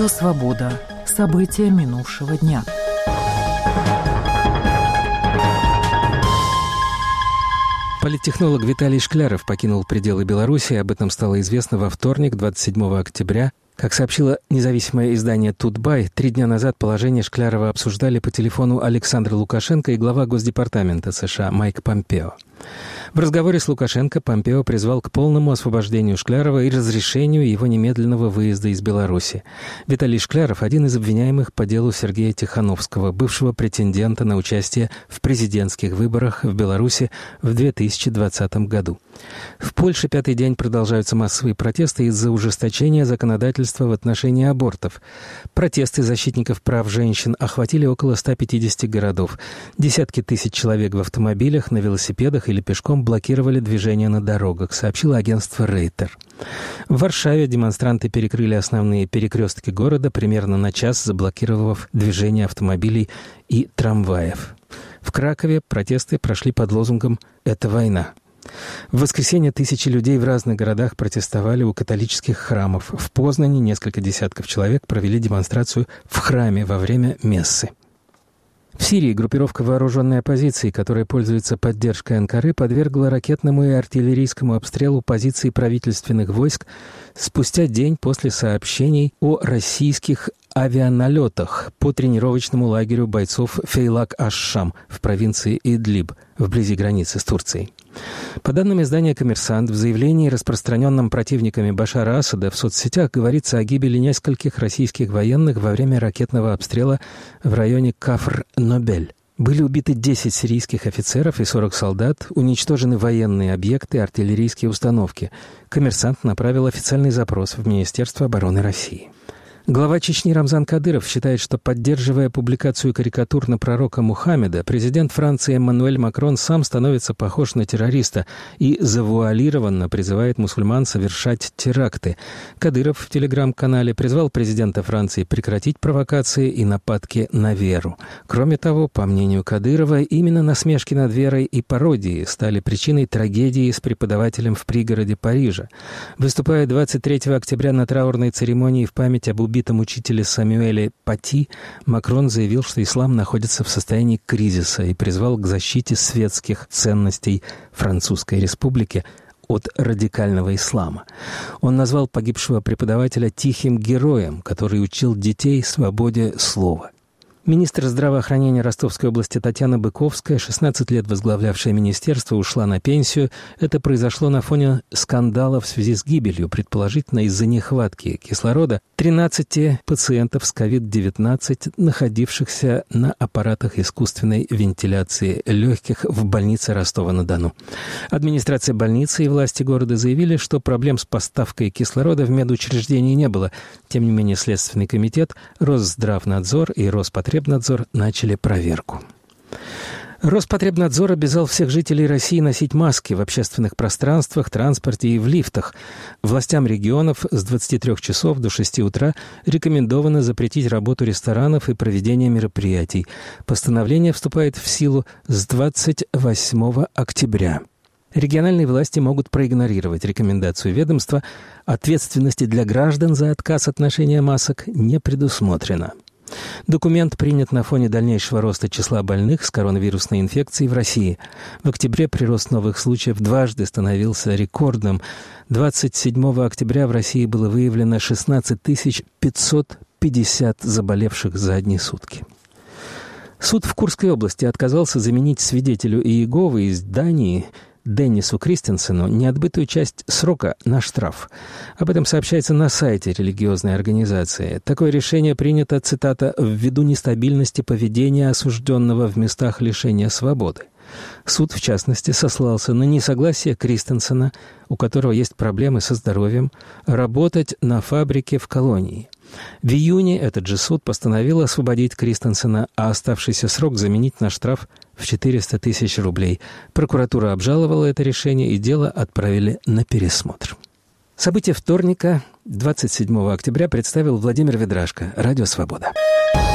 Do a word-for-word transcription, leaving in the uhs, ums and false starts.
Радио «Свобода». События минувшего дня. Политтехнолог Виталий Шкляров покинул пределы Беларуси. Об этом стало известно во вторник, двадцать седьмого октября. Как сообщило независимое издание «Тутбай», три дня назад положение Шклярова обсуждали по телефону Александр Лукашенко и глава Госдепартамента США Майк Помпео. В разговоре с Лукашенко Помпео призвал к полному освобождению Шклярова и разрешению его немедленного выезда из Беларуси. Виталий Шкляров – один из обвиняемых по делу Сергея Тихановского, бывшего претендента на участие в президентских выборах в Беларуси в две тысячи двадцатом году. В Польше пятый день продолжаются массовые протесты из-за ужесточения законодательства в отношении абортов. Протесты защитников прав женщин охватили около ста пятидесяти городов. Десятки тысяч человек в автомобилях, на велосипедах или пешком блокировали движение на дорогах, сообщило агентство Рейтер. В Варшаве демонстранты перекрыли основные перекрестки города, примерно на час заблокировав движение автомобилей и трамваев. В Кракове протесты прошли под лозунгом «Это война». В воскресенье тысячи людей в разных городах протестовали у католических храмов. В Познани несколько десятков человек провели демонстрацию в храме во время мессы. В Сирии группировка вооруженной оппозиции, которая пользуется поддержкой Анкары, подвергла ракетному и артиллерийскому обстрелу позиции правительственных войск спустя день после сообщений о российских авианалетах по тренировочному лагерю бойцов Фейлак-аш-Шам в провинции Идлиб, вблизи границы с Турцией. По данным издания «Коммерсант», в заявлении, распространенном противниками Башара Асада, в соцсетях говорится о гибели нескольких российских военных во время ракетного обстрела в районе Кафр-Нобель. Были убиты десять сирийских офицеров и сорок солдат, уничтожены военные объекты и артиллерийские установки. «Коммерсант» направил официальный запрос в Министерство обороны России. Глава Чечни Рамзан Кадыров считает, что, поддерживая публикацию карикатур на пророка Мухаммеда, президент Франции Эммануэль Макрон сам становится похож на террориста и завуалированно призывает мусульман совершать теракты. Кадыров в телеграм-канале призвал президента Франции прекратить провокации и нападки на веру. Кроме того, по мнению Кадырова, именно насмешки над верой и пародии стали причиной трагедии с преподавателем в пригороде Парижа. Выступая двадцать третьего октября на траурной церемонии в память об убитом учителе Самюэле Пати, Макрон заявил, что ислам находится в состоянии кризиса и призвал к защите светских ценностей Французской Республики от радикального ислама. Он назвал погибшего преподавателя тихим героем, который учил детей свободе слова. Министр здравоохранения Ростовской области Татьяна Быковская, шестнадцать лет возглавлявшая министерство, ушла на пенсию. Это произошло на фоне скандала в связи с гибелью, предположительно из-за нехватки кислорода, тринадцати пациентов с ковид девятнадцать, находившихся на аппаратах искусственной вентиляции легких в больнице Ростова-на-Дону. Администрация больницы и власти города заявили, что проблем с поставкой кислорода в медучреждении не было. Тем не менее, Следственный комитет, Росздравнадзор и Роспотребнадзор Роспотребнадзор начали проверку. Роспотребнадзор обязал всех жителей России носить маски в общественных пространствах, транспорте и в лифтах. Властям регионов с двадцати трёх часов до шести утра рекомендовано запретить работу ресторанов и проведение мероприятий. Постановление вступает в силу с двадцать восьмого октября. Региональные власти могут проигнорировать рекомендацию ведомства. Ответственности для граждан за отказ от ношения масок не предусмотрено. Документ принят на фоне дальнейшего роста числа больных с коронавирусной инфекцией в России. В октябре прирост новых случаев дважды становился рекордным. двадцать седьмого октября в России было выявлено шестнадцать тысяч пятьсот пятьдесят заболевших за одни сутки. Суд в Курской области отказался заменить свидетелю Иеговы из Дании Деннису Кристенсену неотбытую часть срока на штраф. Об этом сообщается на сайте религиозной организации. Такое решение принято, цитата, «ввиду нестабильности поведения осужденного в местах лишения свободы». Суд, в частности, сослался на несогласие Кристенсена, у которого есть проблемы со здоровьем, работать на фабрике в колонии. В июне этот же суд постановил освободить Кристенсена, а оставшийся срок заменить на штраф в четыреста тысяч рублей. Прокуратура обжаловала это решение, и дело отправили на пересмотр. События вторника, двадцать седьмого октября, представил Владимир Ведрашко, Радио «Свобода».